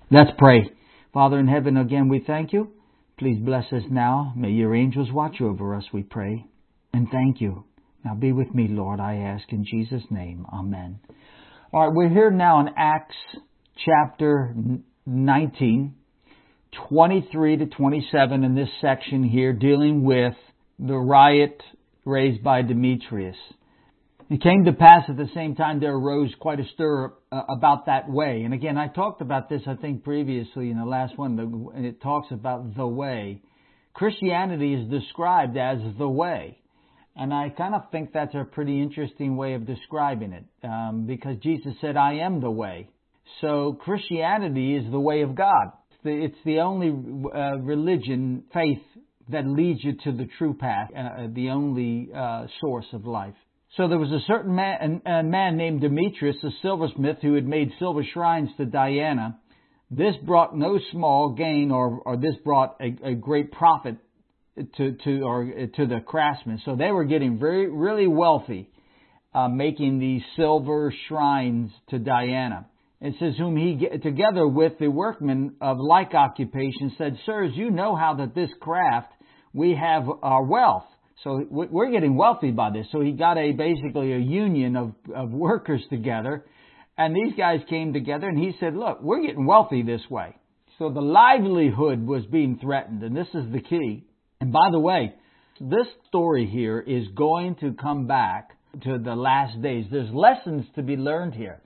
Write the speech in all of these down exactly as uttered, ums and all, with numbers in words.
Let's pray. Father in heaven, again, we thank you. Please bless us now. May your angels watch over us, we pray. And thank you. Now be with me, Lord, I ask in Jesus' name. Amen. All right, we're here now in Acts chapter nineteen, twenty-three to twenty-seven in this section here, dealing with the riot raised by Demetrius. It came to pass at the same time there arose quite a stir uh, about that way. And again, I talked about this, I think, previously in the last one, and it talks about the way. Christianity is described as the way. And I kind of think that's a pretty interesting way of describing it, um, because Jesus said, I am the way. So Christianity is the way of God. It's the, it's the only uh, religion, faith, that leads you to the true path, uh, the only uh, source of life. So there was a certain man, a man named Demetrius, a silversmith, who had made silver shrines to Diana. This brought no small gain, or, or this brought a, a great profit to to or to the craftsmen. So they were getting very really wealthy, uh, making these silver shrines to Diana. It says, whom he, together with the workmen of like occupation, said, Sirs, you know how that this craft we have our wealth. So we're getting wealthy by this. So he got a basically a union of, of workers together. And these guys came together and he said, look, we're getting wealthy this way. So the livelihood was being threatened. And this is the key. And by the way, this story here is going to come back to the last days. There's lessons to be learned here.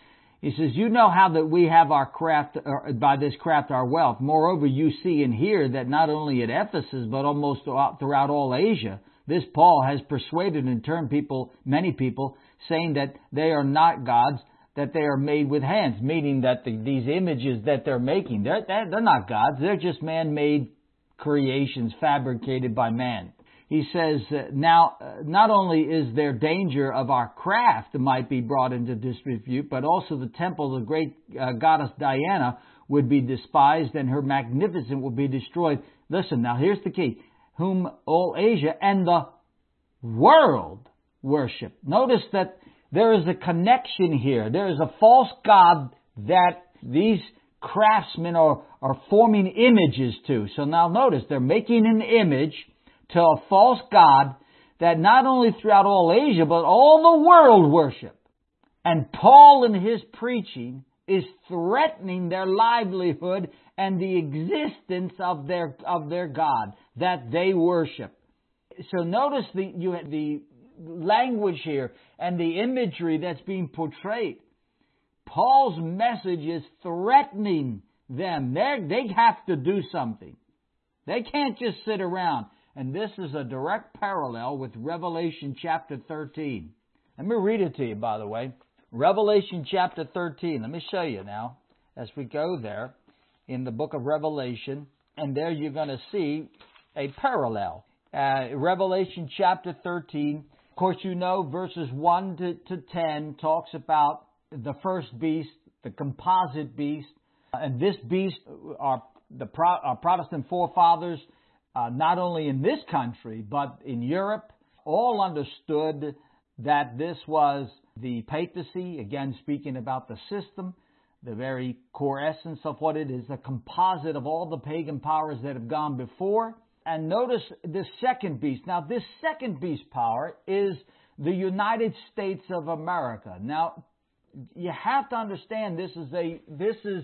He says, you know how that we have our craft, or by this craft our wealth. Moreover, you see and hear that not only at Ephesus, but almost throughout all Asia, this Paul has persuaded and turned people, many people, saying that they are not gods, that they are made with hands, meaning that the, these images that they're making, they're, they're not gods, they're just man-made creations fabricated by man. He says, uh, now, uh, not only is there danger of our craft might be brought into disrepute, but also the temple of the great uh, goddess Diana would be despised and her magnificence will be destroyed. Listen, now here's the key. Whom all Asia and the world worship. Notice that there is a connection here. There is a false god that these craftsmen are, are forming images to. So now notice, they're making an image to a false god that not only throughout all Asia, but all the world worship. And Paul in his preaching is threatening their livelihood and the existence of their of their God that they worship. So notice the you the language here and the imagery that's being portrayed. Paul's message is threatening them. They they have to do something. They can't just sit around. And this is a direct parallel with Revelation chapter thirteen. Let me read it to you, by the way. Revelation chapter thirteen. Let me show you now as we go there in the book of Revelation. And there you're going to see a parallel. Uh, Revelation chapter thirteen. Of course, you know verses one to, to ten talks about the first beast, the composite beast. And this beast, our, the Pro, our Protestant forefathers, Uh, not only in this country, but in Europe, all understood that this was the papacy, again speaking about the system, the very core essence of what it is, a composite of all the pagan powers that have gone before. And notice the second beast. Now, this second beast power is the United States of America. Now, you have to understand this is a this is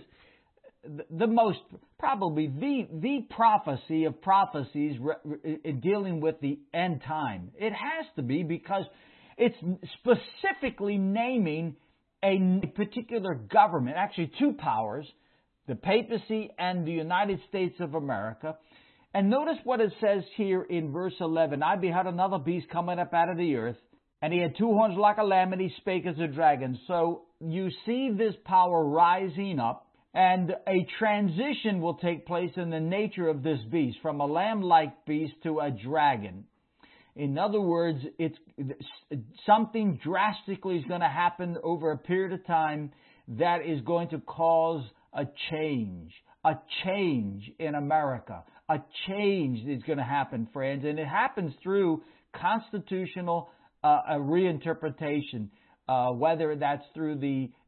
the most, probably the the prophecy of prophecies dealing with the end time. It has to be, because it's specifically naming a particular government, actually two powers, the papacy and the United States of America. And notice what it says here in verse eleven. I beheld another beast coming up out of the earth, and he had two horns like a lamb, and he spake as a dragon. So you see this power rising up. And a transition will take place in the nature of this beast, from a lamb-like beast to a dragon. In other words, it's something drastically is going to happen over a period of time that is going to cause a change, a change in America. A change is going to happen, friends, and it happens through constitutional uh, a reinterpretation, uh, whether that's through the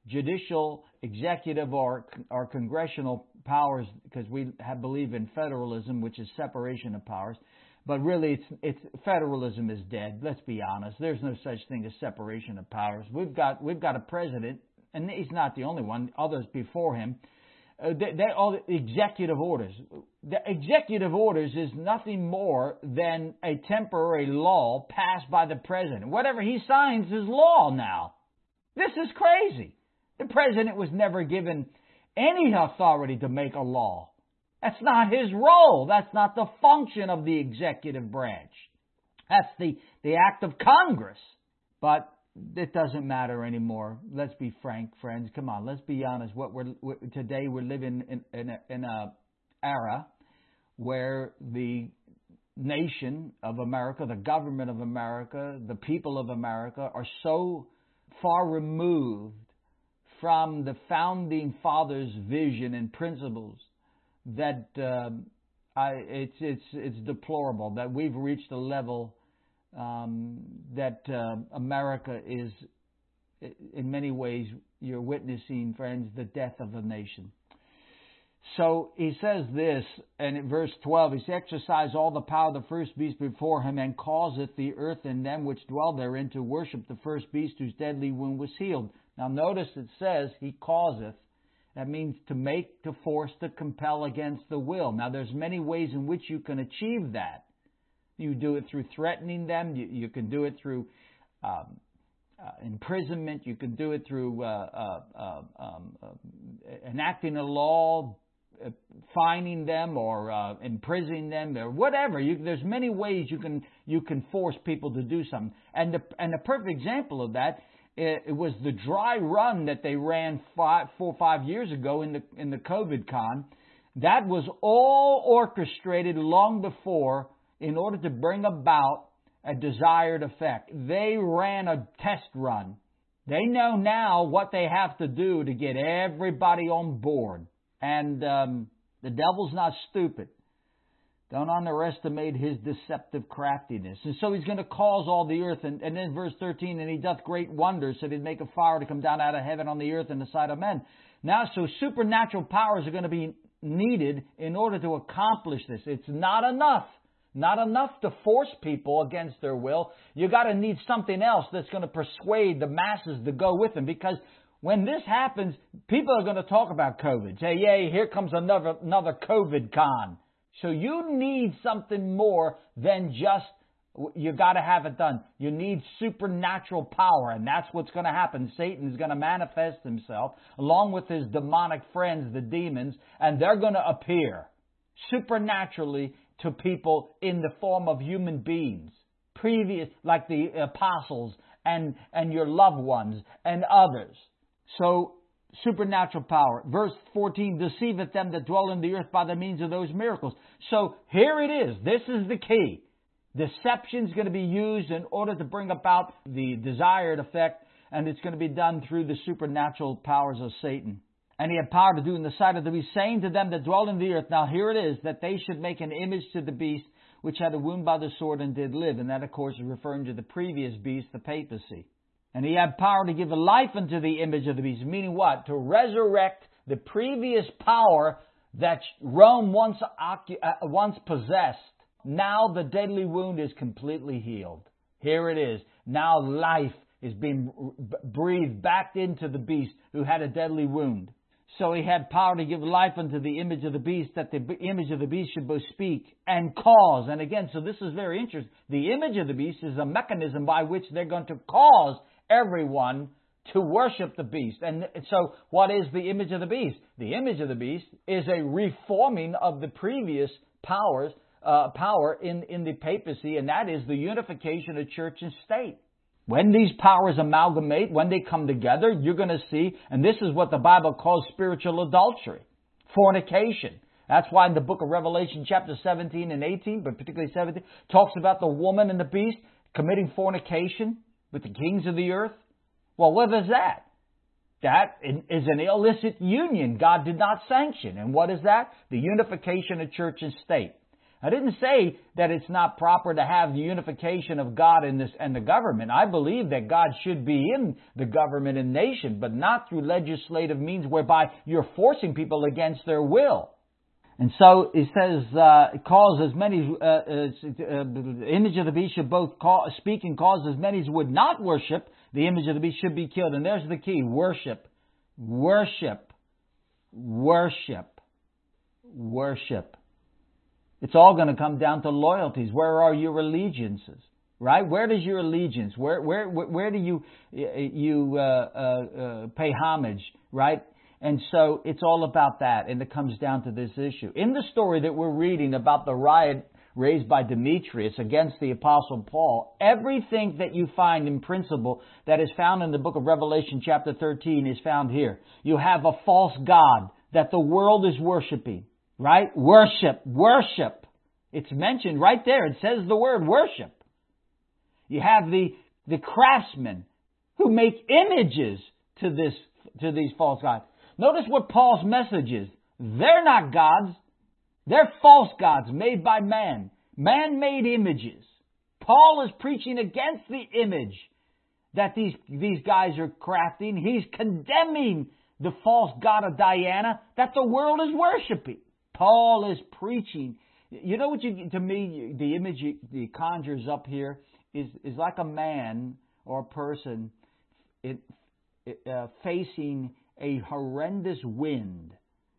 judicial, executive, or or congressional powers, because we have, believe in federalism, which is separation of powers. But really, it's it's federalism is dead. Let's be honest. There's no such thing as separation of powers. We've got we've got a president, and he's not the only one. Others before him. Uh, they, they all executive orders. The executive orders is nothing more than a temporary law passed by the president. Whatever he signs is law now. This is crazy. The president was never given any authority to make a law. That's not his role. That's not the function of the executive branch. That's the, the act of Congress. But it doesn't matter anymore. Let's be frank, friends. Come on, let's be honest. What we're, we're today we're living in in a, in a era where the nation of America, the government of America, the people of America are so far removed from the founding fathers' vision and principles that uh, I, it's it's it's deplorable that we've reached a level um, that uh, America is, in many ways, you're witnessing, friends, the death of the nation. So he says this, and in verse twelve, he says, exercise all the power of the first beast before him, and causeth the earth and them which dwell therein to worship the first beast whose deadly wound was healed. Now notice it says he causeth. That means to make, to force, to compel against the will. Now there's many ways in which you can achieve that. You do it through threatening them. You, you can do it through um, uh, imprisonment. You can do it through uh, uh, uh, um, uh, enacting a law, uh, fining them, or uh, imprisoning them, or whatever. You, there's many ways you can you can force people to do something. And the and the perfect example of that, it was the dry run that they ran five, four or five years ago in the in the COVID con. That was all orchestrated long before in order to bring about a desired effect. They ran a test run. They know now what they have to do to get everybody on board. And um, the devil's not stupid. Don't underestimate his deceptive craftiness. And so he's going to cause all the earth. And, and then verse thirteen, and he doth great wonders, so he'd make a fire to come down out of heaven on the earth in the sight of men. Now, so supernatural powers are going to be needed in order to accomplish this. It's not enough. Not enough to force people against their will. You got to need something else that's going to persuade the masses to go with them. Because when this happens, people are going to talk about COVID. Say, yay, here comes another another COVID con. So you need something more than just, you got to have it done. You need supernatural power, and that's what's going to happen. Satan is going to manifest himself along with his demonic friends, the demons, and they're going to appear supernaturally to people in the form of human beings, previous, like the apostles and, and your loved ones and others. So, supernatural power. Verse fourteen, deceiveth them that dwell in the earth by the means of those miracles. So here it is. This is the key. Deception is going to be used in order to bring about the desired effect, and it's going to be done through the supernatural powers of Satan. And he had power to do in the sight of the beast, saying to them that dwell in the earth, now here it is, that they should make an image to the beast, which had a wound by the sword and did live. And that, of course, is referring to the previous beast, the papacy. And he had power to give a life unto the image of the beast, meaning what? To resurrect the previous power that Rome once, occu- uh, once possessed. Now the deadly wound is completely healed. Here it is. Now life is being breathed back into the beast who had a deadly wound. So he had power to give life unto the image of the beast, that the image of the beast should both speak and cause. And again, so this is very interesting. The image of the beast is a mechanism by which they're going to cause everyone to worship the beast. And so what is the image of the beast? The image of the beast is a reforming of the previous powers, uh, power in, in the papacy, and that is the unification of church and state. When these powers amalgamate, when they come together, you're going to see, and this is what the Bible calls spiritual adultery, fornication. That's why in the book of Revelation chapter seventeen and eighteen, but particularly seventeen, talks about the woman and the beast committing fornication with the kings of the earth. Well, what is that? That is an illicit union God did not sanction. And what is that? The unification of church and state. I didn't say that it's not proper to have the unification of God in this and the government. I believe that God should be in the government and nation, but not through legislative means whereby you're forcing people against their will. And so it says, uh, cause as many, uh, uh, the image of the beast should both call, speak and cause as many as would not worship. The image of the beast should be killed. And there's the key. Worship. Worship. Worship. Worship. It's all going to come down to loyalties. Where are your allegiances? Right? Where does your allegiance? Where where where do you you uh, uh, uh, pay homage? Right? And so it's all about that, and it comes down to this issue. In the story that we're reading about the riot raised by Demetrius against the Apostle Paul, everything that you find in principle that is found in the book of Revelation chapter thirteen is found here. You have a false god that the world is worshiping, right? Worship, worship. It's mentioned right there. It says the word worship. You have the, the craftsmen who make images to this to these false gods. Notice what Paul's message is. They're not gods. They're false gods made by man. Man-made images. Paul is preaching against the image that these, these guys are crafting. He's condemning the false god of Diana that the world is worshiping. Paul is preaching. You know what you, to me, the image it conjures up here is, is like a man or a person it, it, uh, facing a horrendous wind,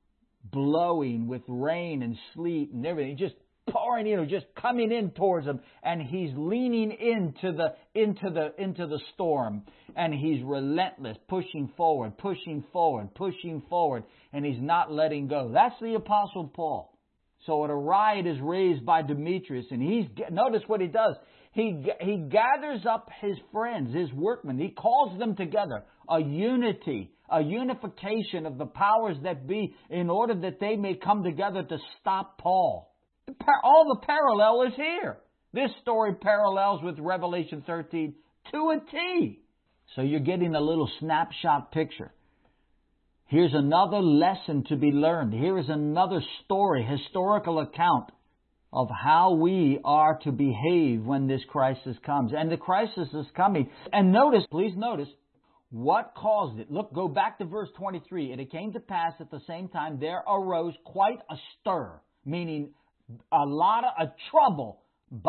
blowing with rain and sleet and everything, just pouring, you know, just coming in towards him, and he's leaning into the into the into the storm, and he's relentless, pushing forward, pushing forward, pushing forward, and he's not letting go. That's the Apostle Paul. So a riot is raised by Demetrius, and he's notice what he does. He he gathers up his friends, his workmen. He calls them together, a unity, a unification of the powers that be, in order that they may come together to stop Paul. All the parallel is here. This story parallels with Revelation thirteen to a T. So you're getting a little snapshot picture. Here's another lesson to be learned. Here is another story, historical account of how we are to behave when this crisis comes. And the crisis is coming. And notice, please notice, what caused it? Look, go back to verse twenty-three. And it came to pass at the same time there arose quite a stir, meaning a lot of a trouble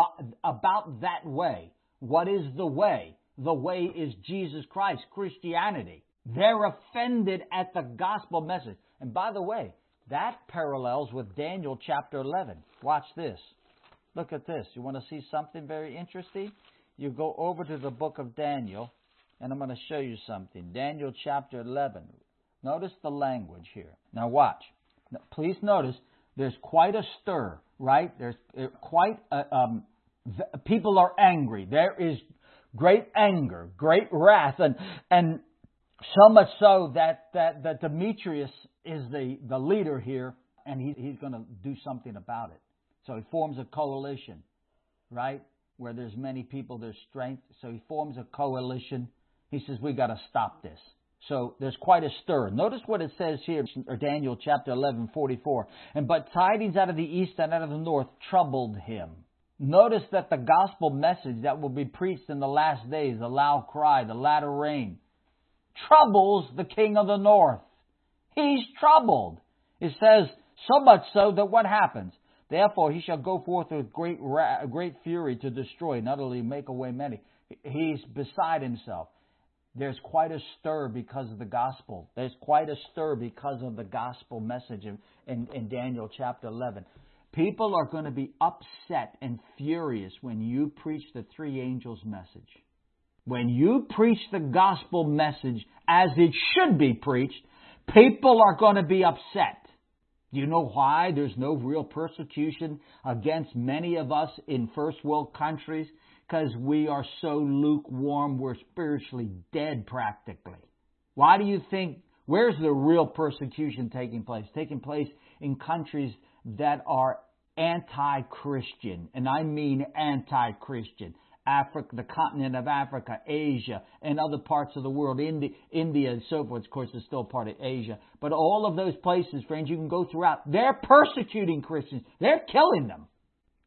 about that way. What is the way? The way is Jesus Christ, Christianity. They're offended at the gospel message. And by the way, that parallels with Daniel chapter eleven. Watch this. Look at this. You want to see something very interesting? You go over to the book of Daniel, and I'm going to show you something. Daniel chapter eleven. Notice the language here. Now watch. Now, please notice there's quite a stir, right? There's quite a, um, people are angry. There is great anger, great wrath, and and so much so that that, that Demetrius is the, the leader here, and he, he's going to do something about it. So he forms a coalition, right? Where there's many people, there's strength. So he forms a coalition. He says, we got to stop this. So there's quite a stir. Notice what it says here, Daniel chapter eleven, forty-four. And but tidings out of the east and out of the north troubled him. Notice that the gospel message that will be preached in the last days, the loud cry, the latter rain, troubles the king of the north. He's troubled. It says, so much so that what happens? Therefore he shall go forth with great ra- great fury to destroy, not only make away many. He's beside himself. There's quite a stir because of the gospel. There's quite a stir because of the gospel message in, in, in Daniel chapter eleven. People are going to be upset and furious when you preach the three angels message. When you preach the gospel message as it should be preached, people are going to be upset. Do you know why there's no real persecution against many of us in first world countries? Because we are so lukewarm, we're spiritually dead practically. Why do you think, where's the real persecution taking place? Taking place in countries that are anti-Christian, and I mean anti-Christian. Africa, the continent of Africa, Asia, and other parts of the world, India, India and so forth, of course, is still part of Asia. But all of those places, friends, you can go throughout. They're persecuting Christians. They're killing them.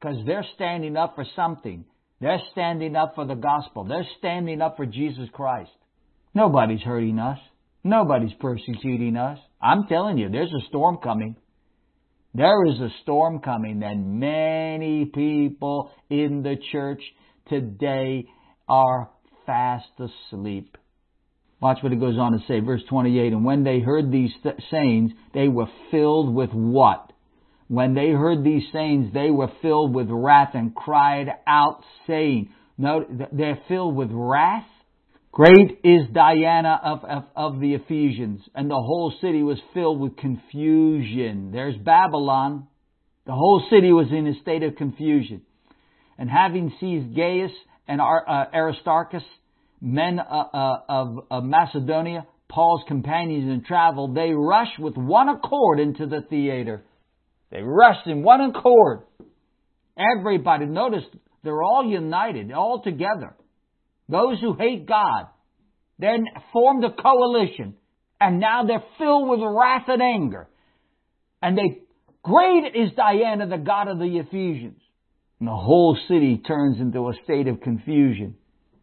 because they're standing up for something. They're standing up for the gospel. They're standing up for Jesus Christ. Nobody's hurting us. Nobody's persecuting us. I'm telling you, there's a storm coming. There is a storm coming, and many people in the church today are fast asleep. Watch what it goes on to say, verse twenty-eight. And when they heard these th- sayings, they were filled with what? When they heard these sayings, they were filled with wrath and cried out, saying, note, they're filled with wrath. Great is Diana of, of, of the Ephesians, and the whole city was filled with confusion. There's Babylon. The whole city was in a state of confusion. And having seized Gaius and uh, Aristarchus, men uh, uh, of, of Macedonia, Paul's companions in travel, they rushed with one accord into the theater. They rushed in one accord. Everybody, notice, they're all united, all together. Those who hate God, they formed a coalition, and now they're filled with wrath and anger. And they, great is Diana, the god of the Ephesians. And the whole city turns into a state of confusion.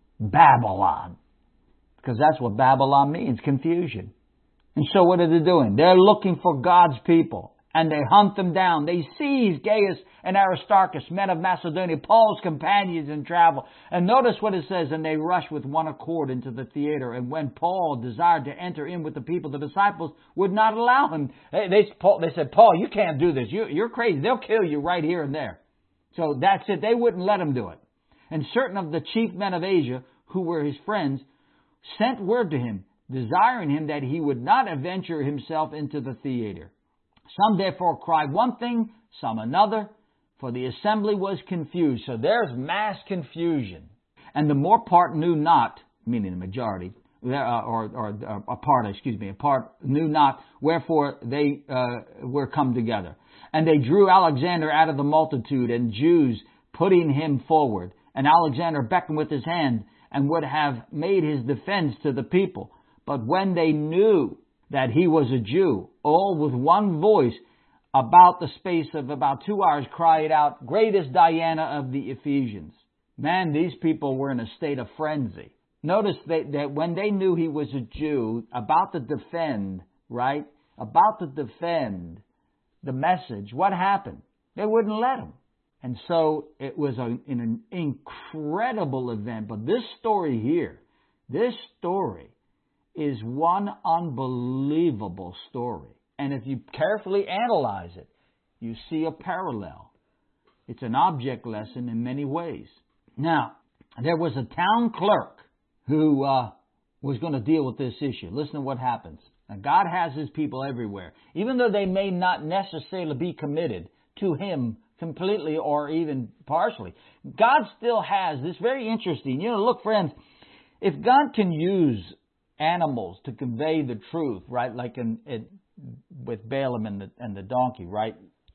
Babylon. Because that's what Babylon means, confusion. And so what are they doing? They're looking for God's people. And they hunt them down. They seize Gaius and Aristarchus, men of Macedonia, Paul's companions in travel. And notice what it says, and they rushed with one accord into the theater. And when Paul desired to enter in with the people, the disciples would not allow him. They, they, Paul, they said, Paul, you can't do this. You, you're crazy. They'll kill you right here and there. So that's it. They wouldn't let him do it. And certain of the chief men of Asia, who were his friends, sent word to him, desiring him that he would not adventure himself into the theater. Some therefore cried one thing, some another, for the assembly was confused. So there's mass confusion. And the more part knew not, meaning the majority, uh, or, or uh, a part, excuse me, a part knew not, wherefore they uh, were come together. And they drew Alexander out of the multitude, and Jews putting him forward. And Alexander beckoned with his hand, and would have made his defense to the people. But when they knew that he was a Jew, all with one voice, about the space of about two hours, cried out, Great is Diana of the Ephesians. Man, these people were in a state of frenzy. Notice that, that when they knew he was a Jew, about to defend, right? About to defend the message, what happened? They wouldn't let him. And so it was a, an incredible event. But this story here, this story is one unbelievable story. And if you carefully analyze it, you see a parallel. It's an object lesson in many ways. Now, there was a town clerk who uh, was going to deal with this issue. Listen to what happens. Now, God has His people everywhere. Even though they may not necessarily be committed to Him completely or even partially, God still has this. Very interesting. You know, look, friends, if God can use animals to convey the truth, right? Like in, in with Balaam and the and the donkey, right?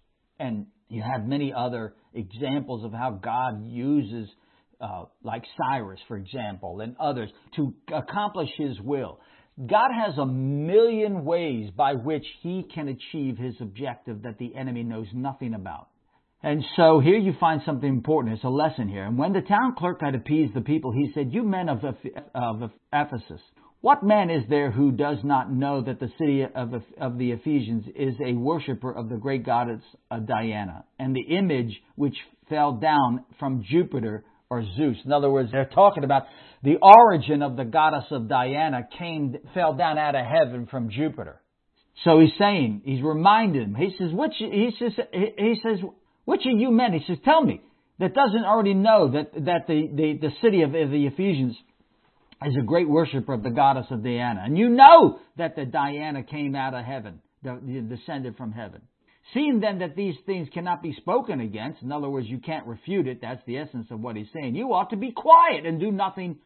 And you have many other examples of how God uses, uh, like Cyrus, for example, and others to accomplish His will. God has a million ways by which He can achieve His objective that the enemy knows nothing about. And so here you find something important. It's a lesson here. And when the town clerk had appeased the people, he said, You men of, of Ephesus, what man is there who does not know that the city of, of the Ephesians is a worshiper of the great goddess Diana, and the image which fell down from Jupiter or Zeus? In other words, they're talking about the origin of the goddess of Diana came, fell down out of heaven from Jupiter. So he's saying, he's reminding them. He says, which, he says, he says, which of you men, he says, tell me, that doesn't already know that, that the, the, the city of the Ephesians is a great worshiper of the goddess of Diana. And you know that the Diana came out of heaven, descended from heaven. Seeing then that these things cannot be spoken against, in other words, you can't refute it, that's the essence of what he's saying, you ought to be quiet and do nothing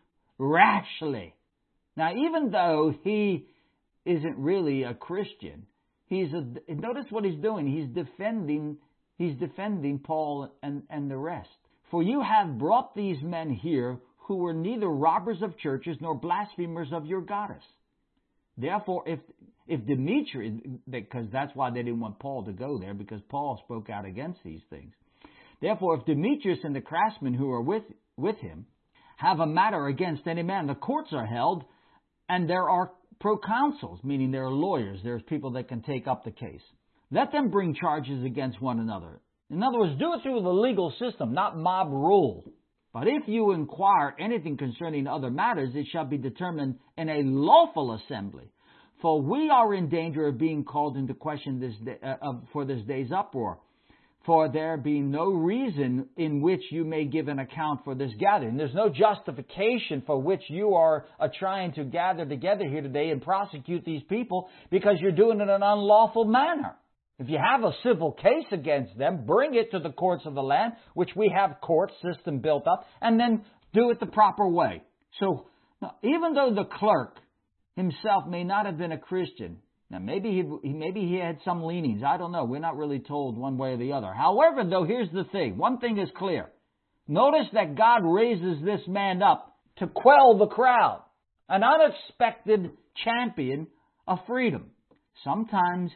rashly. Now, even though he isn't really a Christian, he's a, notice what he's doing. He's defending, he's defending Paul and, and the rest. For you have brought these men here who were neither robbers of churches nor blasphemers of your goddess. Therefore, if if Demetrius, because that's why they didn't want Paul to go there, because Paul spoke out against these things. Therefore, if Demetrius and the craftsmen who are with, with him have a matter against any man, the courts are held, and there are proconsuls, meaning there are lawyers, there's people that can take up the case. Let them bring charges against one another. In other words, do it through the legal system, not mob rule. But if you inquire anything concerning other matters, it shall be determined in a lawful assembly. For we are in danger of being called into question this day, uh, uh, for this day's uproar. For there being no reason in which you may give an account for this gathering. There's no justification for which you are uh, trying to gather together here today and prosecute these people because you're doing it in an unlawful manner. If you have a civil case against them, bring it to the courts of the land, which we have court system built up, and then do it the proper way. So, now, even though the clerk himself may not have been a Christian, now maybe he maybe he had some leanings, I don't know, we're not really told one way or the other. However, though, here's the thing, one thing is clear. Notice that God raises this man up to quell the crowd, an unexpected champion of freedom. Sometimes,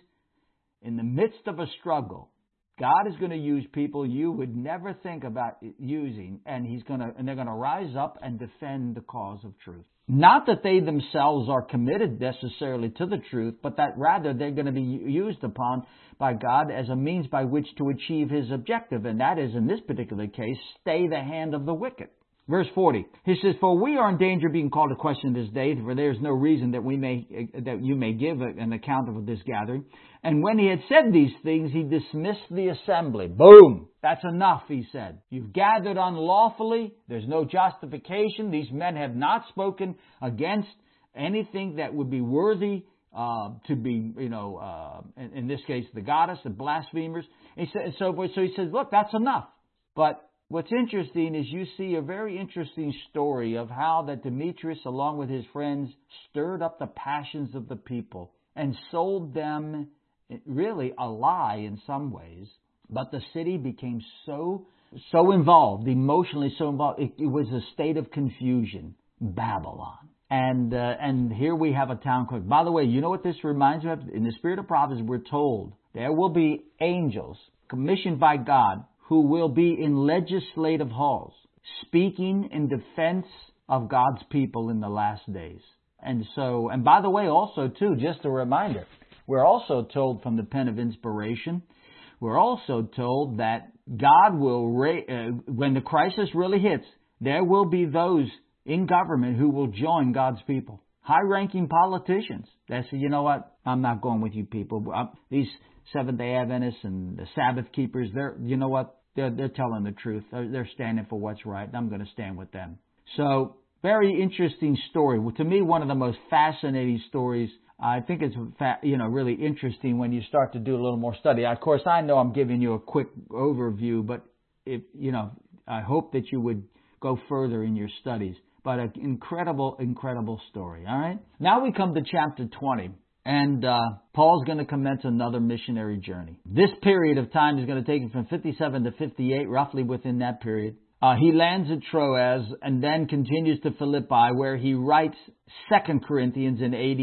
in the midst of a struggle, God is going to use people you would never think about using, and He's going to, and they're going to rise up and defend the cause of truth. Not that they themselves are committed necessarily to the truth, but that rather they're going to be used upon by God as a means by which to achieve His objective, and that is, in this particular case, stay the hand of the wicked. Verse forty, he says, "For we are in danger of being called to question this day, for there is no reason that we may that you may give an account of this gathering." And when he had said these things, he dismissed the assembly. Boom! That's enough, he said. You've gathered unlawfully. There's no justification. These men have not spoken against anything that would be worthy uh, to be, you know, uh, in, in this case, the goddess, the blasphemers. He said, so, so he says, look, that's enough. But what's interesting is you see a very interesting story of how that Demetrius, along with his friends, stirred up the passions of the people and sold them really a lie in some ways. But the city became so so involved, emotionally so involved, it, it was a state of confusion. Babylon. And uh, and here we have a town clerk. By the way, you know what this reminds me of? In the spirit of prophecy, we're told there will be angels commissioned by God who will be in legislative halls, speaking in defense of God's people in the last days. And so, and by the way, also too, just a reminder, we're also told from the pen of inspiration, we're also told that God will, ra- uh, when the crisis really hits, there will be those in government who will join God's people. High-ranking politicians. They say, you know what, I'm not going with you people. These Seventh-day Adventists and the Sabbath keepers, they're, you know what, they're, they're telling the truth. They're, they're standing for what's right, and I'm going to stand with them. So, very interesting story. Well, to me, one of the most fascinating stories. I think it's, you know, really interesting when you start to do a little more study. Of course, I know I'm giving you a quick overview, but if, you know, I hope that you would go further in your studies. But an incredible, incredible story. All right. Now we come to chapter twenty, and uh, Paul's going to commence another missionary journey. This period of time is going to take him from fifty-seven to fifty-eight, roughly within that period. Uh, he lands at Troas and then continues to Philippi, where he writes Second Corinthians in A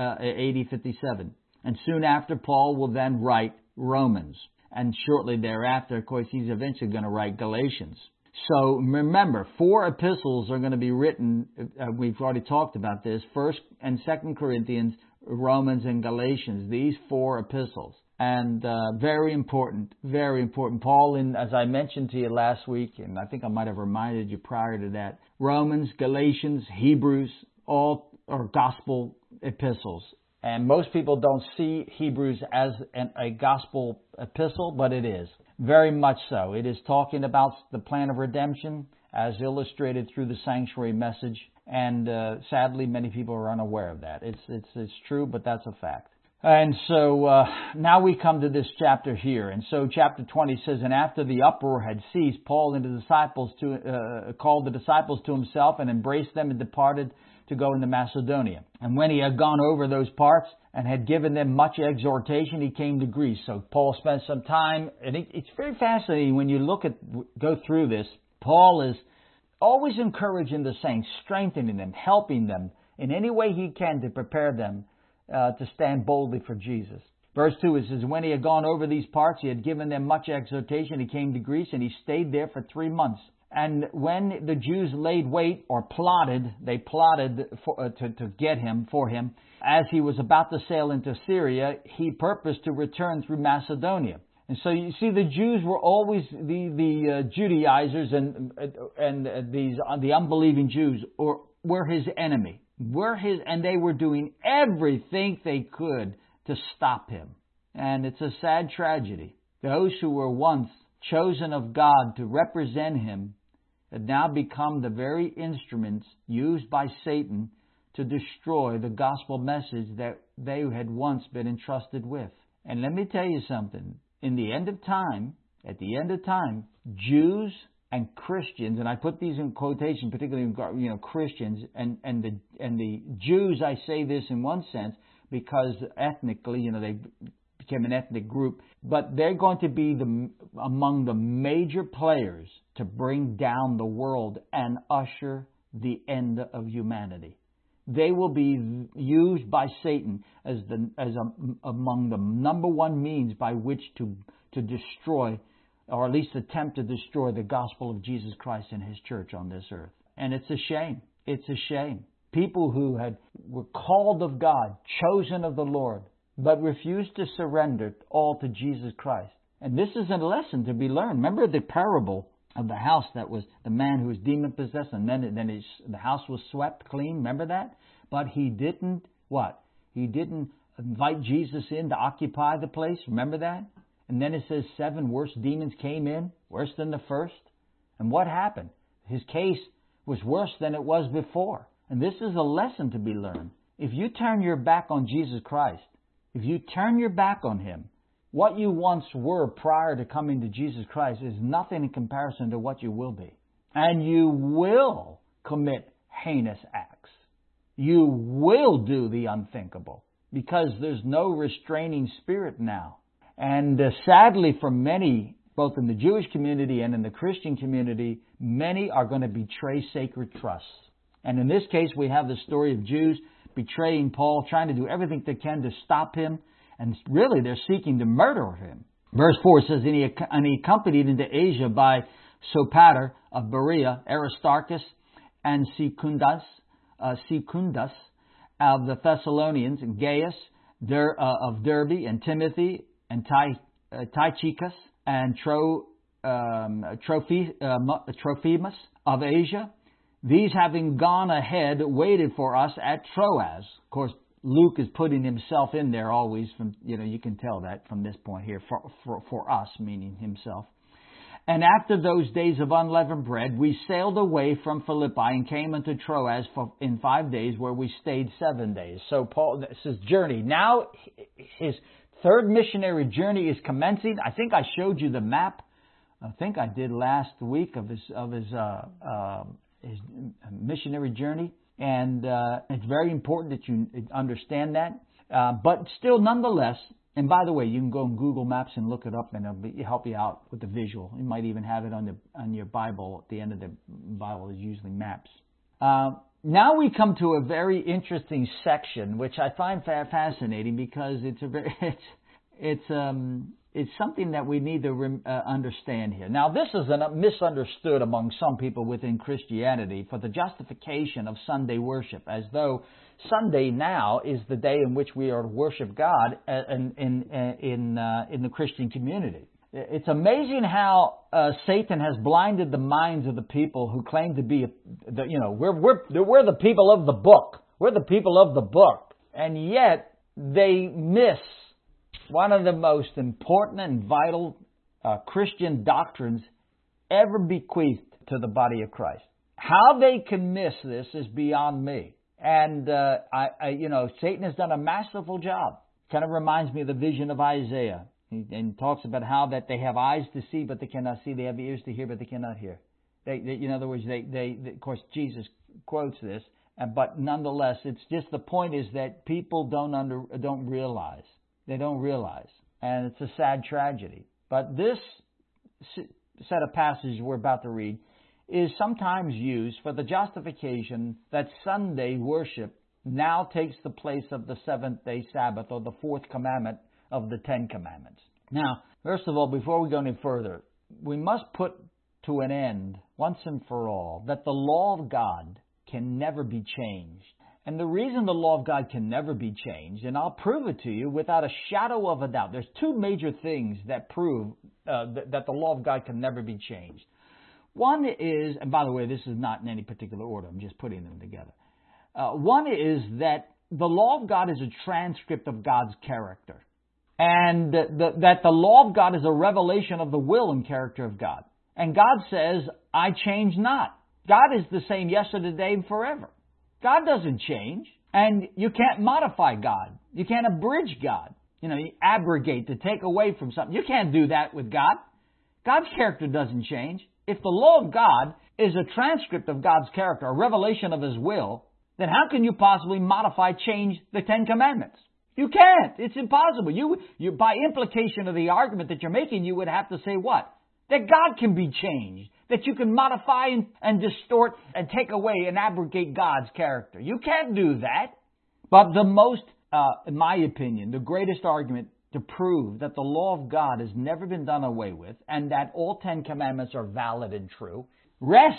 D fifty-seven. And soon after, Paul will then write Romans. And shortly thereafter, of course, he's eventually going to write Galatians. So remember, four epistles are going to be written. Uh, we've already talked about this. First and Second Corinthians, Romans, and Galatians. These four epistles. And uh, very important, very important. Paul, in, as I mentioned to you last week, and I think I might have reminded you prior to that, Romans, Galatians, Hebrews, all are gospel epistles. And most people don't see Hebrews as an, a gospel epistle, but it is. Very much so. It is talking about the plan of redemption as illustrated through the sanctuary message. And uh, sadly, many people are unaware of that. It's, it's, it's true, but that's a fact. And so uh, now we come to this chapter here. And so chapter twenty says, "And after the uproar had ceased, Paul and the disciples to, uh, called the disciples to himself and embraced them and departed to go into Macedonia. And when he had gone over those parts and had given them much exhortation, he came to Greece." So Paul spent some time, and it, it's very fascinating when you look at, go through this. Paul is always encouraging the saints, strengthening them, helping them in any way he can to prepare them Uh, to stand boldly for Jesus. Verse two, it says, when he had gone over these parts, he had given them much exhortation. He came to Greece, and he stayed there for three months. And when the Jews laid wait or plotted, they plotted for, uh, to, to get him, for him, as he was about to sail into Syria, he purposed to return through Macedonia. And so you see, the Jews were always the the uh, Judaizers and and uh, these uh, the unbelieving Jews, or were his enemy. Were his, and they were doing everything they could to stop him. And it's a sad tragedy. Those who were once chosen of God to represent him had now become the very instruments used by Satan to destroy the gospel message that they had once been entrusted with. And let me tell you something. In the end of time, at the end of time, Jews and Christians, and I put these in quotation, particularly you know Christians and and the and the Jews. I say this in one sense because ethnically, you know, they became an ethnic group, but they're going to be the among the major players to bring down the world and usher the end of humanity. They will be used by Satan as the as a, among the number one means by which to to destroy, or at least attempt to destroy, the gospel of Jesus Christ and His church on this earth. And it's a shame. It's a shame. People who had were called of God, chosen of the Lord, but refused to surrender all to Jesus Christ. And this is a lesson to be learned. Remember the parable of the house that was the man who was demon-possessed, and then, then his, the house was swept clean. Remember that? But he didn't, what? He didn't invite Jesus in to occupy the place. Remember that? And then it says seven worse demons came in, worse than the first. And what happened? His case was worse than it was before. And this is a lesson to be learned. If you turn your back on Jesus Christ, if you turn your back on Him, what you once were prior to coming to Jesus Christ is nothing in comparison to what you will be. And you will commit heinous acts. You will do the unthinkable because there's no restraining spirit now. And uh, sadly for many, both in the Jewish community and in the Christian community, many are going to betray sacred trusts. And in this case, we have the story of Jews betraying Paul, trying to do everything they can to stop him. And really, they're seeking to murder him. Verse four says, and he, and he accompanied into Asia by Sopater of Berea, Aristarchus, and Secundus, uh, Secundus of the Thessalonians, and Gaius Der, uh, of Derbe, and Timothy, and Ty, uh, Tychicus, and Tro, um, Trophy, uh, Trophimus of Asia. These, having gone ahead, waited for us at Troas. Of course, Luke is putting himself in there always. From you know, you can tell that from this point here, for, for, for us, meaning himself. And after those days of unleavened bread, we sailed away from Philippi and came unto Troas for, in five days, where we stayed seven days. So Paul, this is journey. Now his third missionary journey is commencing. I think I showed you the map. I think I did last week of his of his uh, uh, his missionary journey. And uh, it's very important that you understand that. Uh, but still, nonetheless, and by the way, you can go on Google Maps and look it up, and it'll be, help you out with the visual. You might even have it on the on your Bible. At the end of the Bible is usually maps. Uh, now we come to a very interesting section, which I find fascinating because it's a very it's it's um it's something that we need to uh, understand here. Now, this is a misunderstood among some people within Christianity for the justification of Sunday worship, as though Sunday now is the day in which we are to worship God in in in, uh, in the Christian community. It's amazing how uh, Satan has blinded the minds of the people who claim to be, the, you know, we're we're we're the people of the book. We're the people of the book, and yet they miss one of the most important and vital uh, Christian doctrines ever bequeathed to the body of Christ. How they can miss this is beyond me. And, uh, I, I, you know, Satan has done a masterful job. Kind of reminds me of the vision of Isaiah. He, and talks about how that they have eyes to see, but they cannot see. They have ears to hear, but they cannot hear. They, they, in other words, they, they, they, of course, Jesus quotes this. But nonetheless, it's just the point is that people don't under, don't realize. They don't realize. And it's a sad tragedy. But this set of passages we're about to read is sometimes used for the justification that Sunday worship now takes the place of the seventh day Sabbath, or the fourth commandment, of the Ten Commandments. Now, first of all, before we go any further, we must put to an end, once and for all, that the law of God can never be changed. And the reason the law of God can never be changed, and I'll prove it to you without a shadow of a doubt. There's two major things that prove uh, th- that the law of God can never be changed. One is, and by the way, this is not in any particular order, I'm just putting them together. Uh, one is that the law of God is a transcript of God's character. And the, the, that the law of God is a revelation of the will and character of God. And God says, I change not. God is the same yesterday, today, and forever. God doesn't change. And you can't modify God. You can't abridge God. You know, you abrogate, to take away from something. You can't do that with God. God's character doesn't change. If the law of God is a transcript of God's character, a revelation of His will, then how can you possibly modify, change the Ten Commandments? You can't. It's impossible. You, you, by implication of the argument that you're making, you would have to say what? That God can be changed. That you can modify and, and distort and take away and abrogate God's character. You can't do that. But the most, uh, in my opinion, the greatest argument to prove that the law of God has never been done away with and that all Ten Commandments are valid and true rests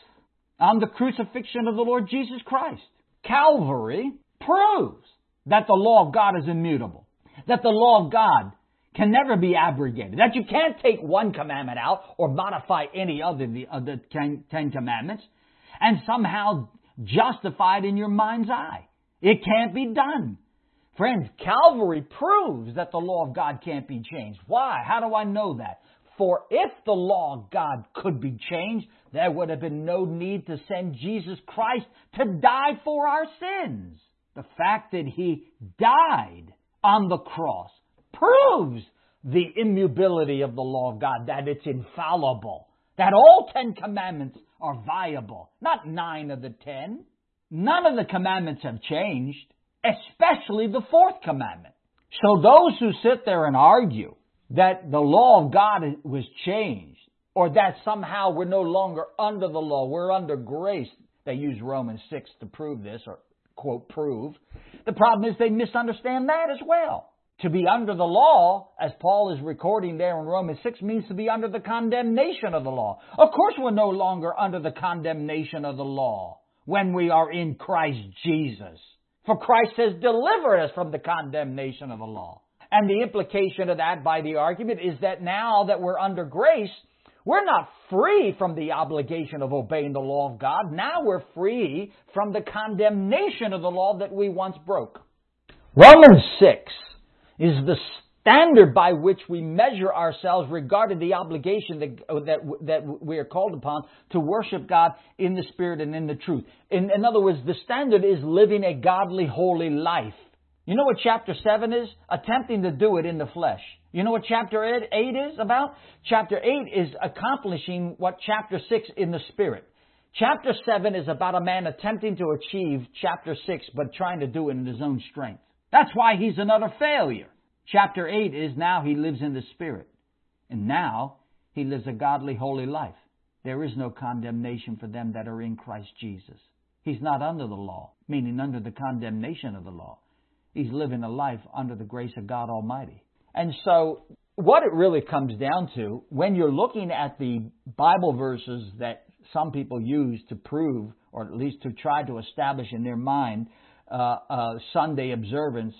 on the crucifixion of the Lord Jesus Christ. Calvary proves that the law of God is immutable. That the law of God can never be abrogated. That you can't take one commandment out or modify any other of the, of the ten, ten Commandments and somehow justify it in your mind's eye. It can't be done. Friends, Calvary proves that the law of God can't be changed. Why? How do I know that? For if the law of God could be changed, there would have been no need to send Jesus Christ to die for our sins. The fact that He died on the cross proves the immutability of the law of God, that it's infallible, that all Ten Commandments are viable, not nine of the ten. None of the commandments have changed, especially the fourth commandment. So those who sit there and argue that the law of God was changed, or that somehow we're no longer under the law, we're under grace, they use Romans six to prove this, or quote, prove. The problem is they misunderstand that as well. To be under the law, as Paul is recording there in Romans six, means to be under the condemnation of the law. Of course we're no longer under the condemnation of the law when we are in Christ Jesus. For Christ has delivered us from the condemnation of the law. And the implication of that by the argument is that now that we're under grace, we're not free from the obligation of obeying the law of God. Now we're free from the condemnation of the law that we once broke. Romans six is the standard by which we measure ourselves regarding the obligation that, that, that we are called upon to worship God in the Spirit and in the truth. In, in other words, the standard is living a godly, holy life. You know what chapter seven is? Attempting to do it in the flesh. You know what chapter eight is about? Chapter eight is accomplishing what chapter six in the Spirit. Chapter seven is about a man attempting to achieve chapter six, but trying to do it in his own strength. That's why he's an utter failure. Chapter eight is now he lives in the Spirit. And now he lives a godly, holy life. There is no condemnation for them that are in Christ Jesus. He's not under the law, meaning under the condemnation of the law. He's living a life under the grace of God Almighty. And so what it really comes down to, when you're looking at the Bible verses that some people use to prove, or at least to try to establish in their mind, uh, uh, Sunday observance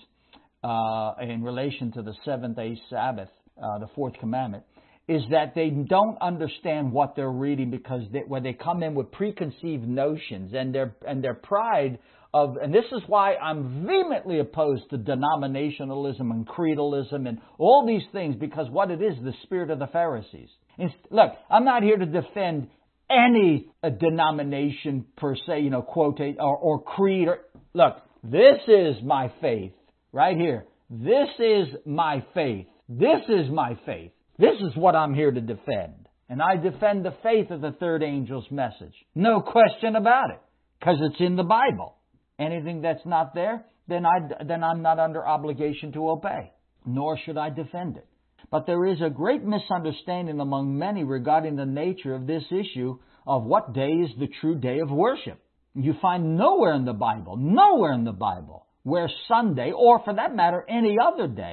uh, in relation to the seventh-day Sabbath, uh, the fourth commandment, is that they don't understand what they're reading, because they, when they come in with preconceived notions and their and their pride of, and this is why I'm vehemently opposed to denominationalism and creedalism and all these things, because what it is, the spirit of the Pharisees. It's, look, I'm not here to defend any uh, denomination per se, you know, quote, or, or creed. Or, look, this is my faith right here. This is my faith. This is my faith. This is what I'm here to defend. And I defend the faith of the third angel's message. No question about it, because it's in the Bible. Anything that's not there, then, I, then I'm not under obligation to obey, nor should I defend it. But there is a great misunderstanding among many regarding the nature of this issue of what day is the true day of worship. You find nowhere in the Bible, nowhere in the Bible, where Sunday, or for that matter, any other day,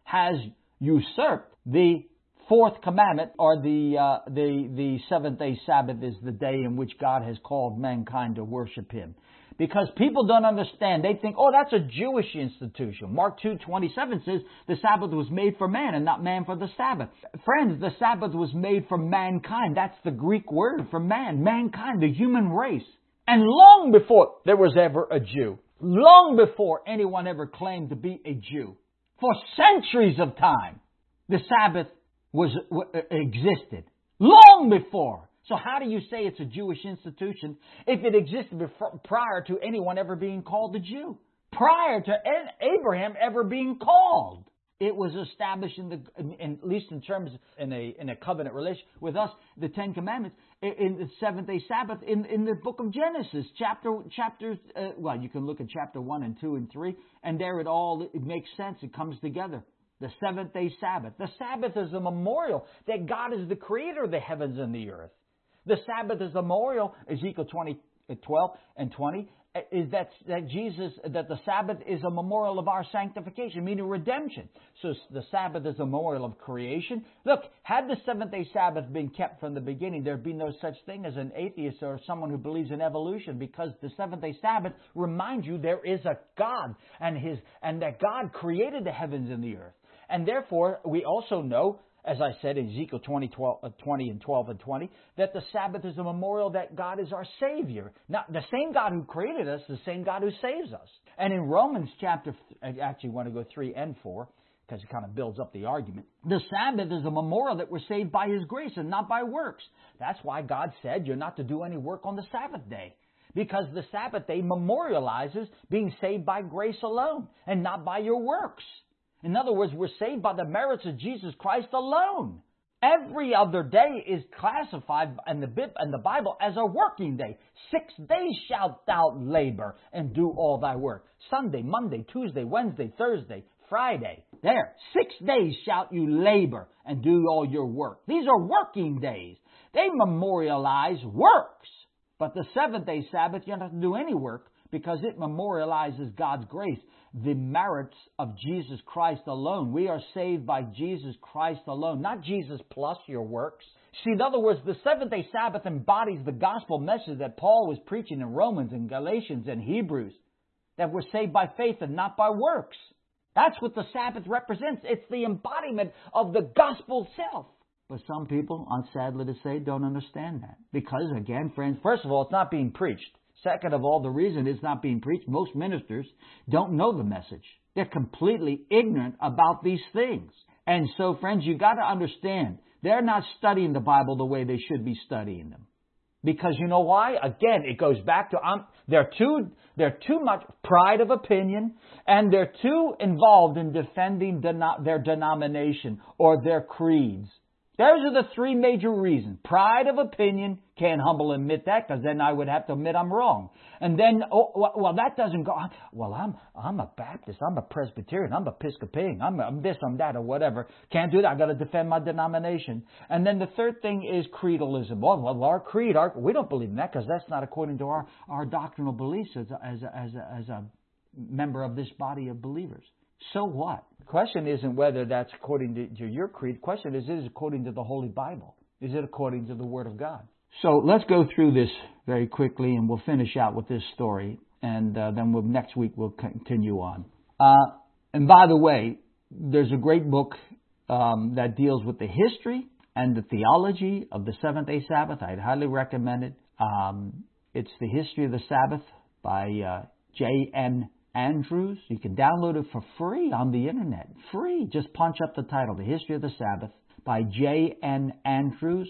has usurped the fourth commandment, or the uh, the the seventh day Sabbath is the day in which God has called mankind to worship Him. Because people don't understand. They think, oh, that's a Jewish institution. Mark two twenty-seven says the Sabbath was made for man and not man for the Sabbath. Friends, the Sabbath was made for mankind. That's the Greek word for man. Mankind, the human race. And long before there was ever a Jew, long before anyone ever claimed to be a Jew, for centuries of time, the Sabbath was existed. Long before. So how do you say it's a Jewish institution if it existed before, prior to anyone ever being called a Jew? Prior to Abraham ever being called. It was established in the, in, in, at least in terms, in a in a covenant relation with us, the Ten Commandments, in, in the seventh day Sabbath, in, in the book of Genesis, chapter, chapter uh, well, you can look at chapter one and two and three, and there it all, it makes sense, it comes together. The seventh day Sabbath. The Sabbath is a memorial that God is the creator of the heavens and the earth. The Sabbath is a memorial, Ezekiel twenty, twelve and twenty, is that, that Jesus, that the Sabbath is a memorial of our sanctification, meaning redemption. So the Sabbath is a memorial of creation. Look, had the seventh day Sabbath been kept from the beginning, there'd be no such thing as an atheist or someone who believes in evolution, because the seventh day Sabbath reminds you there is a God, and his, and that God created the heavens and the earth. And therefore, we also know, as I said in Ezekiel twenty, twelve, twenty and twelve and twenty, that the Sabbath is a memorial that God is our Savior. Now, the same God who created us, the same God who saves us. And in Romans chapter, I actually want to go three and four, because it kind of builds up the argument. The Sabbath is a memorial that we're saved by His grace and not by works. That's why God said you're not to do any work on the Sabbath day. Because the Sabbath day memorializes being saved by grace alone and not by your works. In other words, we're saved by the merits of Jesus Christ alone. Every other day is classified in the, in the Bible as a working day. Six days shalt thou labor and do all thy work. Sunday, Monday, Tuesday, Wednesday, Thursday, Friday. There. Six days shalt you labor and do all your work. These are working days. They memorialize works. But the seventh day Sabbath, you don't have to do any work, because it memorializes God's grace, the merits of Jesus Christ alone. We are saved by Jesus Christ alone, not Jesus plus your works. See, in other words, the seventh day Sabbath embodies the gospel message that Paul was preaching in Romans and Galatians and Hebrews, that we're saved by faith and not by works. That's what the Sabbath represents. It's the embodiment of the gospel itself. But some people, I'm sadly to say, don't understand that. Because, again, friends, first of all, it's not being preached. Second of all, the reason it's not being preached, most ministers don't know the message. They're completely ignorant about these things. And so, friends, you got to understand, they're not studying the Bible the way they should be studying them. Because you know why? Again, it goes back to, um, they're too, they're too much pride of opinion, and they're too involved in defending deno- their denomination or their creeds. Those are the three major reasons. Pride of opinion, can't humble admit that, because then I would have to admit I'm wrong. And then, oh, well, that doesn't go, well, I'm I'm a Baptist, I'm a Presbyterian, I'm Episcopalian, I'm, I'm this, I'm that, or whatever. Can't do that, I've got to defend my denomination. And then the third thing is creedalism. Well, well our creed, our, we don't believe in that, because that's not according to our, our doctrinal beliefs as a, as, a, as, a, as a member of this body of believers. So what? The question isn't whether that's according to, to your creed. The question is, is it according to the Holy Bible? Is it according to the Word of God? So let's go through this very quickly, and we'll finish out with this story. And uh, then we'll, next week we'll continue on. Uh, and by the way, there's a great book um, that deals with the history and the theology of the seventh-day Sabbath. I'd highly recommend it. Um, it's The History of the Sabbath by uh, J N Andrews. You can download it for free on the internet. Free. Just punch up the title, The History of the Sabbath by J N Andrews.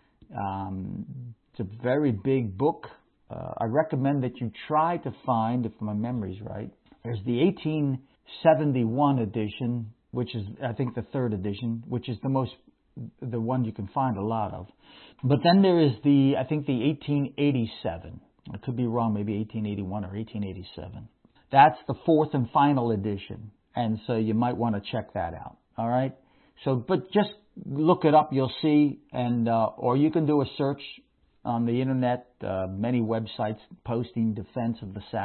Um, it's a very big book. Uh, I recommend that you try to find, if my memory's right, there's the eighteen seventy-one edition, which is, I think, the third edition, which is the most, the one you can find a lot of. But then there is the, I think, the eighteen eighty-seven. I could be wrong, maybe eighteen eighty-one or eighteen eighty-seven. That's the fourth and final edition, and so you might want to check that out. All right. So, but just look it up, you'll see, and uh, or you can do a search on the internet. Uh, many websites posting defense of the Sabbath,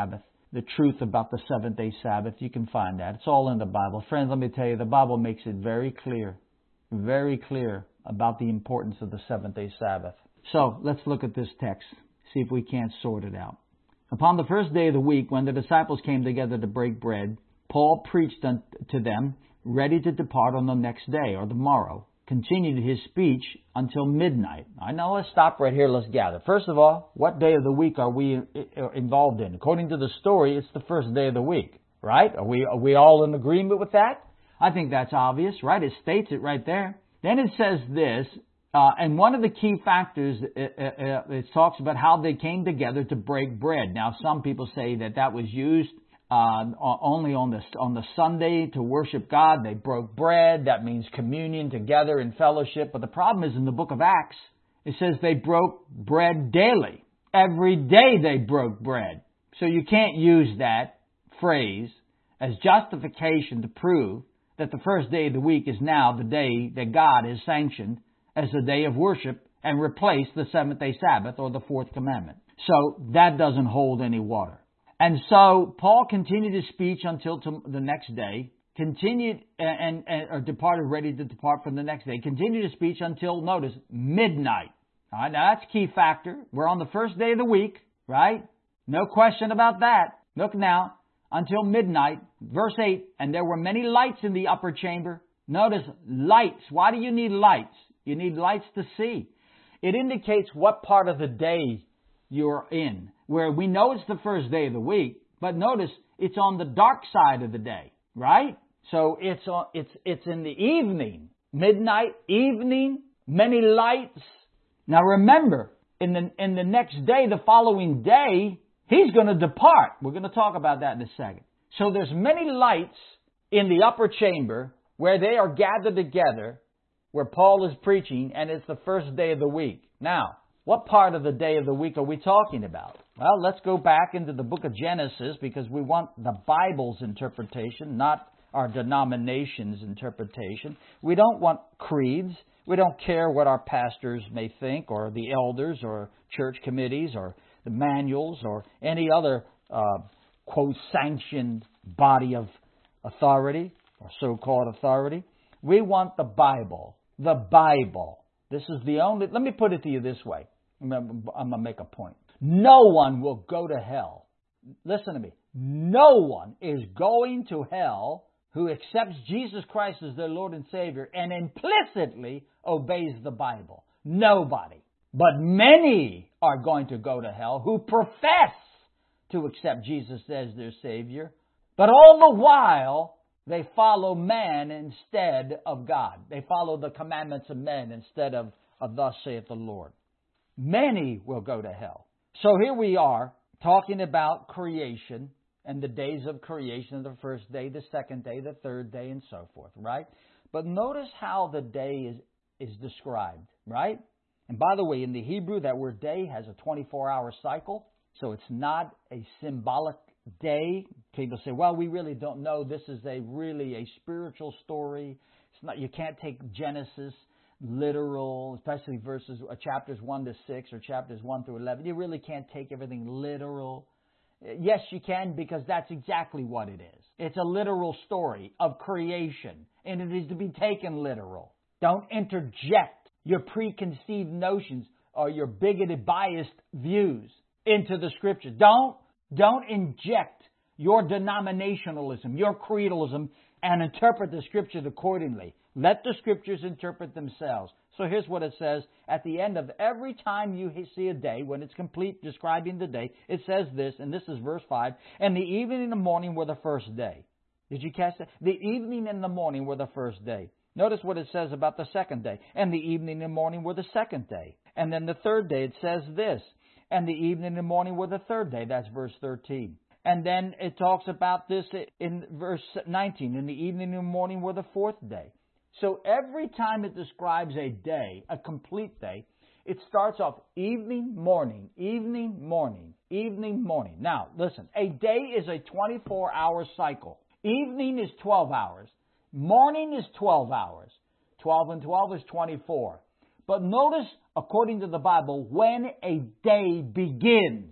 the truth about the seventh-day Sabbath. You can find that. It's all in the Bible. Friends, let me tell you, the Bible makes it very clear, very clear about the importance of the seventh-day Sabbath. So let's look at this text, see if we can't sort it out. Upon the first day of the week, when the disciples came together to break bread, Paul preached to them, ready to depart on the next day or the morrow. Continued his speech until midnight. I know, let's stop right here. Let's gather. First of all, what day of the week are we involved in? According to the story, it's the first day of the week, right? Are we, are we all in agreement with that? I think that's obvious, right? It states it right there. Then it says this, uh, and one of the key factors, uh, uh, it talks about how they came together to break bread. Now, some people say that that was used Uh, only on the on the Sunday to worship God. They broke bread. That means communion together in fellowship. But the problem is in the book of Acts, it says they broke bread daily. Every day they broke bread. So you can't use that phrase as justification to prove that the first day of the week is now the day that God has sanctioned as the day of worship and replaced the seventh day Sabbath or the fourth commandment. So that doesn't hold any water. And so Paul continued his speech until to the next day, continued and, and or departed, ready to depart from the next day, continued his speech until, notice, midnight. All right, now that's a key factor. We're on the first day of the week, right? No question about that. Look now, until midnight, verse eight, and there were many lights in the upper chamber. Notice, lights. Why do you need lights? You need lights to see. It indicates what part of the day you're in, where we know it's the first day of the week, but notice it's on the dark side of the day, right? So it's on, it's it's in the evening, midnight, evening, many lights. Now remember, in the in the next day, the following day, he's going to depart. We're going to talk about that in a second. So there's many lights in the upper chamber where they are gathered together, where Paul is preaching, and it's the first day of the week. Now, what part of the day of the week are we talking about? Well, let's go back into the book of Genesis because we want the Bible's interpretation, not our denomination's interpretation. We don't want creeds. We don't care what our pastors may think or the elders or church committees or the manuals or any other, uh, quote, sanctioned body of authority or so-called authority. We want the Bible. The Bible. This is the only... Let me put it to you this way. I'm going to make a point. No one will go to hell. Listen to me. No one is going to hell who accepts Jesus Christ as their Lord and Savior and implicitly obeys the Bible. Nobody. But many are going to go to hell who profess to accept Jesus as their Savior, but all the while they follow man instead of God. They follow the commandments of men instead of, of thus saith the Lord. Many will go to hell. So here we are talking about creation and the days of creation, the first day, the second day, the third day, and so forth, right? But notice how the day is, is described, right? And by the way, in the Hebrew, that word day has a twenty-four hour cycle, so it's not a symbolic day. People say, well, we really don't know. This is a really a spiritual story. It's not. You can't take Genesis literal, especially verses uh, chapters one to six or chapters one through eleven. You really can't take everything literal. Yes, you can, because that's exactly what it is. It's a literal story of creation, and it is to be taken literal. Don't interject your preconceived notions or your bigoted, biased views into the Scripture. Don't, don't inject your denominationalism, your creedalism, and interpret the Scriptures accordingly. Let the Scriptures interpret themselves. So here's what it says. At the end of every time you see a day, when it's complete describing the day, it says this, and this is verse five, and the evening and the morning were the first day. Did you catch that? The evening and the morning were the first day. Notice what it says about the second day. And the evening and the morning were the second day. And then the third day, it says this. And the evening and the morning were the third day. That's verse thirteen. And then it talks about this in verse nineteen. And the evening and the morning were the fourth day. So every time it describes a day, a complete day, it starts off evening, morning, evening, morning, evening, morning. Now, listen, a day is a twenty-four hour cycle. Evening is twelve hours. Morning is twelve hours. twelve and twelve is twenty-four. But notice, according to the Bible, when a day begins.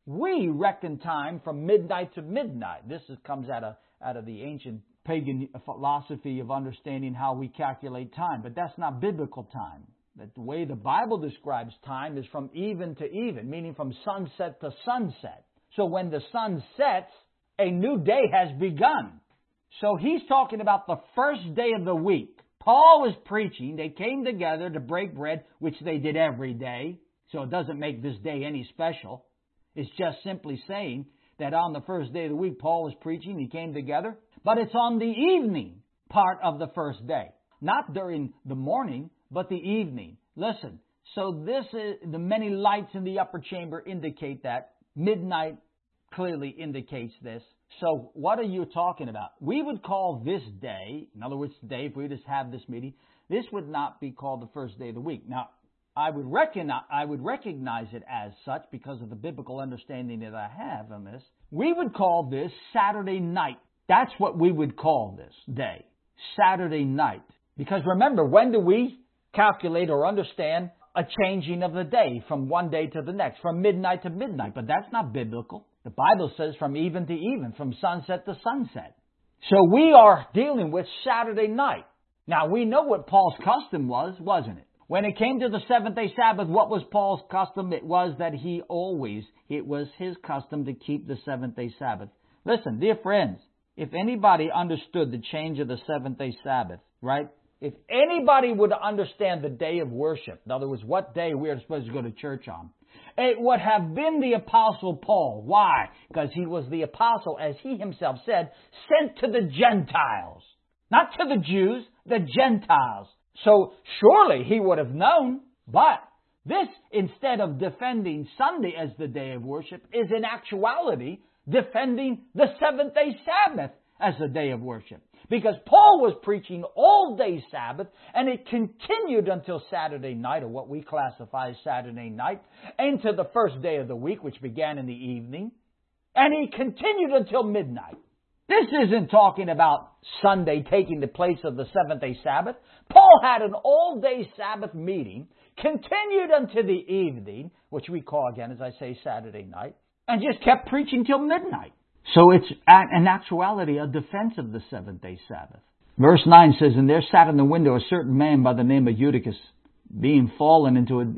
We reckon time from midnight to midnight. This is, comes out of, out of the ancient pagan philosophy of understanding how we calculate time. But that's not biblical time. That the way the Bible describes time is from even to even, meaning from sunset to sunset. So when the sun sets, a new day has begun. So he's talking about the first day of the week. Paul was preaching. They came together to break bread, which they did every day. So it doesn't make this day any special. It's just simply saying that on the first day of the week, Paul was preaching. He came together. But it's on the evening part of the first day. Not during the morning, but the evening. Listen, so this is, the many lights in the upper chamber indicate that. Midnight clearly indicates this. So what are you talking about? We would call this day, in other words, today, if we just have this meeting, this would not be called the first day of the week. Now, I would recognize, I would recognize it as such because of the biblical understanding that I have on this. We would call this Saturday night. That's what we would call this day, Saturday night. Because remember, when do we calculate or understand a changing of the day from one day to the next, from midnight to midnight? But that's not biblical. The Bible says from even to even, from sunset to sunset. So we are dealing with Saturday night. Now, we know what Paul's custom was, wasn't it? When it came to the seventh-day Sabbath, what was Paul's custom? It was that he always, it was his custom to keep the seventh-day Sabbath. Listen, dear friends, if anybody understood the change of the seventh-day Sabbath, right? If anybody would understand the day of worship, in other words, what day we are supposed to go to church on, it would have been the Apostle Paul. Why? Because he was the apostle, as he himself said, sent to the Gentiles. Not to the Jews, the Gentiles. So surely he would have known. But this, instead of defending Sunday as the day of worship, is in actuality defending the seventh-day Sabbath as the day of worship. Because Paul was preaching all day Sabbath, and it continued until Saturday night, or what we classify as Saturday night, into the first day of the week, which began in the evening. And he continued until midnight. This isn't talking about Sunday taking the place of the seventh-day Sabbath. Paul had an all-day Sabbath meeting, continued until the evening, which we call, again, as I say, Saturday night, and just kept preaching till midnight. So it's, in actuality, a defense of the seventh-day Sabbath. Verse nine says, "And there sat in the window a certain man by the name of Eutychus, being fallen into a,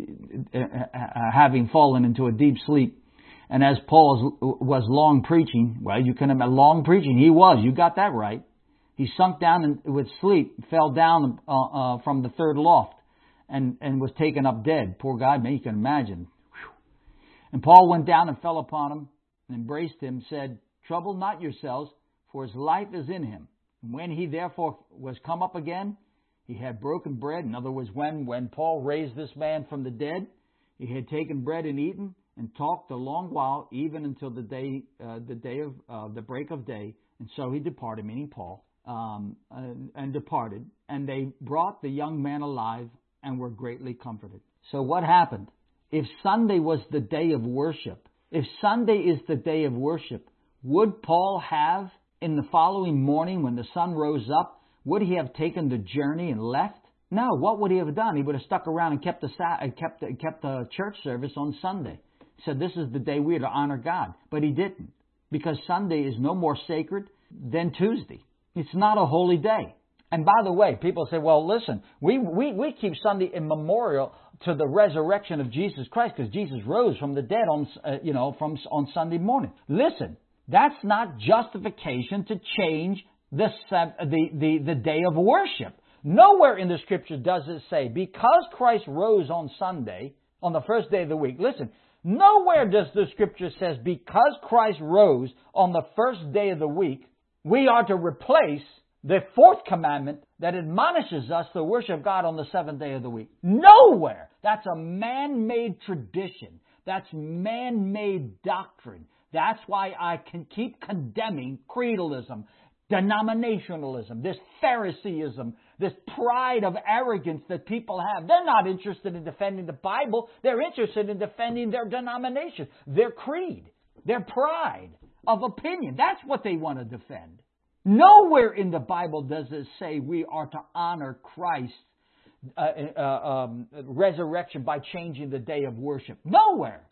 uh, having fallen into a deep sleep. And as Paul was long preaching," well, you can imagine, long preaching, he was, you got that right. "He sunk down in, with sleep, fell down uh, uh, from the third loft, and, and was taken up dead." Poor guy, man, you can imagine. Whew. "And Paul went down and fell upon him, and embraced him, said, Trouble not yourselves, for his life is in him. And when he therefore was come up again, he had broken bread." In other words, when, when Paul raised this man from the dead, he had taken bread and eaten, and talked a long while, even until the day, uh, the day of uh, the break of day. And so he departed, meaning Paul, um, and, and departed. And they brought the young man alive, and were greatly comforted. So what happened? If Sunday was the day of worship, if Sunday is the day of worship, would Paul have, in the following morning when the sun rose up, would he have taken the journey and left? No. What would he have done? He would have stuck around and kept the kept the, kept the church service on Sunday. He said, this is the day we are to honor God. But he didn't, because Sunday is no more sacred than Tuesday. It's not a holy day. And by the way, people say, well, listen, we, we, we keep Sunday in memorial to the resurrection of Jesus Christ, because Jesus rose from the dead on, uh, you know, from on Sunday morning. Listen. That's not justification to change the, the, the, the day of worship. Nowhere in the Scripture does it say, because Christ rose on Sunday, on the first day of the week. Listen, nowhere does the Scripture says, because Christ rose on the first day of the week, we are to replace the fourth commandment that admonishes us to worship God on the seventh day of the week. Nowhere. That's a man-made tradition. That's man-made doctrine. That's why I can keep condemning creedalism, denominationalism, this Phariseeism, this pride of arrogance that people have. They're not interested in defending the Bible. They're interested in defending their denomination, their creed, their pride of opinion. That's what they want to defend. Nowhere in the Bible does it say we are to honor Christ's uh, uh, um, resurrection by changing the day of worship. Nowhere.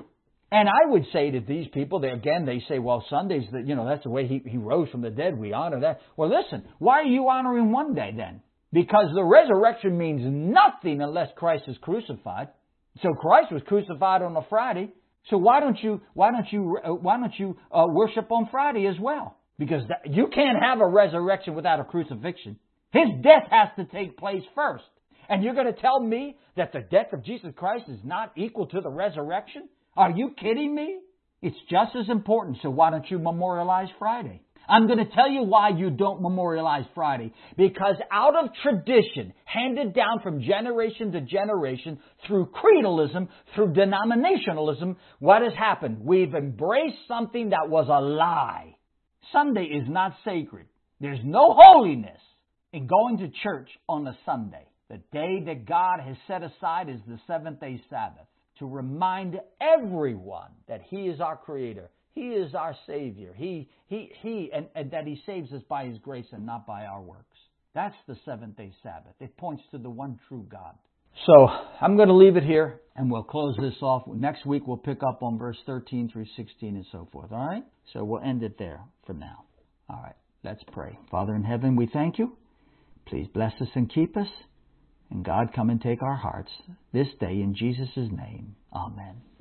And I would say to these people, they, again, they say, well, Sunday's, the, you know, that's the way he, he rose from the dead. We honor that. Well, listen, why are you honoring one day then? Because the resurrection means nothing unless Christ is crucified. So Christ was crucified on a Friday. So why don't you why don't you why don't you uh, worship on Friday as well? Because that, you can't have a resurrection without a crucifixion. His death has to take place first. And you're going to tell me that the death of Jesus Christ is not equal to the resurrection? Are you kidding me? It's just as important. So why don't you memorialize Friday? I'm going to tell you why you don't memorialize Friday. Because out of tradition, handed down from generation to generation, through creedalism, through denominationalism, what has happened? We've embraced something that was a lie. Sunday is not sacred. There's no holiness in going to church on a Sunday. The day that God has set aside is the seventh day Sabbath, to remind everyone that He is our Creator. He is our Savior. He, he, he, and, and that He saves us by His grace and not by our works. That's the seventh day Sabbath. It points to the one true God. So I'm going to leave it here, and we'll close this off. Next week we'll pick up on verse thirteen through sixteen and so forth. All right? So we'll end it there for now. All right. Let's pray. Father in heaven, we thank You. Please bless us and keep us. And God, come and take our hearts this day in Jesus' name. Amen.